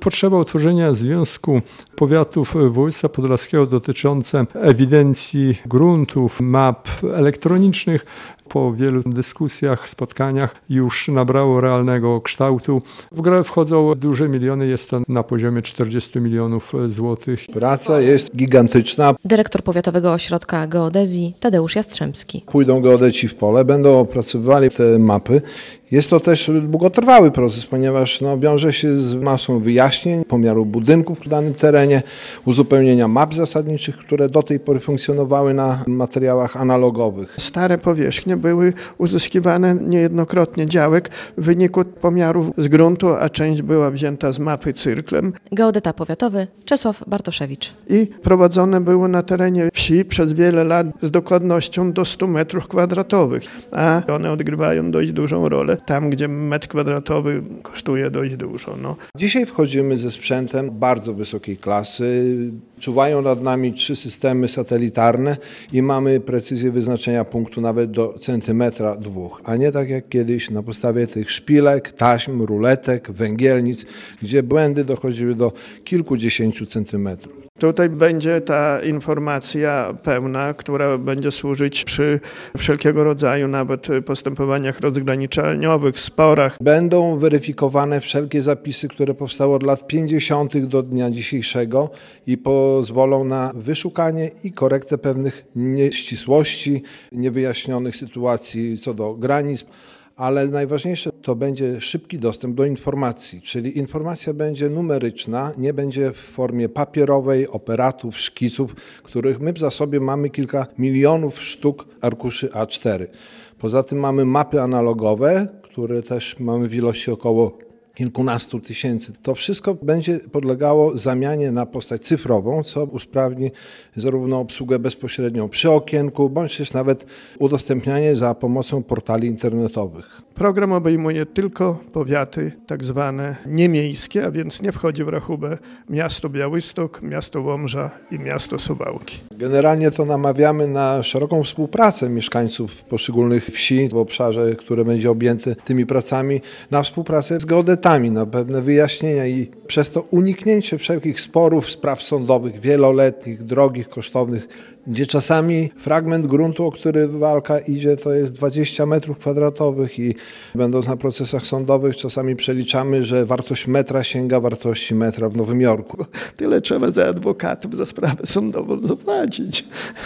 Potrzeba utworzenia Związku Powiatów Województwa Podlaskiego dotyczące ewidencji gruntów, map elektronicznych po wielu dyskusjach, spotkaniach już nabrało realnego kształtu. W grę wchodzą duże miliony, jest to na poziomie 40 milionów złotych. Praca jest gigantyczna. Dyrektor Powiatowego Ośrodka Geodezji Tadeusz Jastrzębski. Pójdą geodeci w pole, będą opracowywali te mapy. Jest to też długotrwały proces, ponieważ wiąże się z masą wyjaśnień, pomiaru budynków w danym terenie, uzupełnienia map zasadniczych, które do tej pory funkcjonowały na materiałach analogowych. Stare powierzchnie były uzyskiwane niejednokrotnie działek w wyniku pomiarów z gruntu, a część była wzięta z mapy cyrklem. Geodeta powiatowy Czesław Bartoszewicz. I prowadzone było na terenie wsi przez wiele lat z dokładnością do 100 metrów kwadratowych, a one odgrywają dość dużą rolę tam, gdzie metr kwadratowy kosztuje dość dużo. Dzisiaj wchodzimy ze sprzętem bardzo wysokiej klasy. Czuwają nad nami 3 systemy satelitarne i mamy precyzję wyznaczenia punktu nawet do centymetra 2, a nie tak jak kiedyś na podstawie tych szpilek, taśm, ruletek, węgielnic, gdzie błędy dochodziły do kilkudziesięciu centymetrów. Tutaj będzie ta informacja pełna, która będzie służyć przy wszelkiego rodzaju nawet postępowaniach rozgraniczaniowych, sporach. Będą weryfikowane wszelkie zapisy, które powstały od lat 50. do dnia dzisiejszego i pozwolą na wyszukanie i korektę pewnych nieścisłości, niewyjaśnionych sytuacji co do granic. Ale najważniejsze to będzie szybki dostęp do informacji, czyli informacja będzie numeryczna, nie będzie w formie papierowej, operatów, szkiców, których my w zasobie mamy kilka milionów sztuk arkuszy A4. Poza tym mamy mapy analogowe, które też mamy w ilości około kilkunastu tysięcy. To wszystko będzie podlegało zamianie na postać cyfrową, co usprawni zarówno obsługę bezpośrednią przy okienku, bądź też nawet udostępnianie za pomocą portali internetowych. Program obejmuje tylko powiaty tak zwane niemiejskie, a więc nie wchodzi w rachubę miasto Białystok, miasto Łomża i miasto Suwałki. Generalnie to namawiamy na szeroką współpracę mieszkańców poszczególnych wsi w obszarze, które będzie objęte tymi pracami, na współpracę z geodetami, na pewne wyjaśnienia i przez to uniknięcie wszelkich sporów, spraw sądowych, wieloletnich, drogich, kosztownych, gdzie czasami fragment gruntu, o który walka idzie, to jest 20 metrów kwadratowych i będąc na procesach sądowych czasami przeliczamy, że wartość metra sięga wartości metra w Nowym Jorku. Tyle trzeba za adwokatów, za sprawę sądową zapłacić.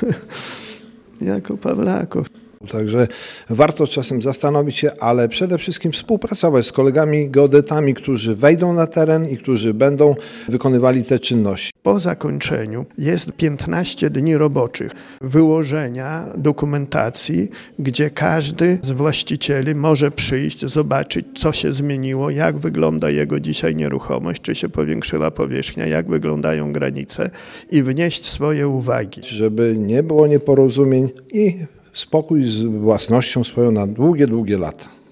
Jako Pawlaków. Także warto czasem zastanowić się, ale przede wszystkim współpracować z kolegami geodetami, którzy wejdą na teren i którzy będą wykonywali te czynności. Po zakończeniu jest 15 dni roboczych wyłożenia dokumentacji, gdzie każdy z właścicieli może przyjść, zobaczyć, co się zmieniło, jak wygląda jego dzisiaj nieruchomość, czy się powiększyła powierzchnia, jak wyglądają granice i wnieść swoje uwagi. Żeby nie było nieporozumień i spokój z własnością swoją na długie, długie lata.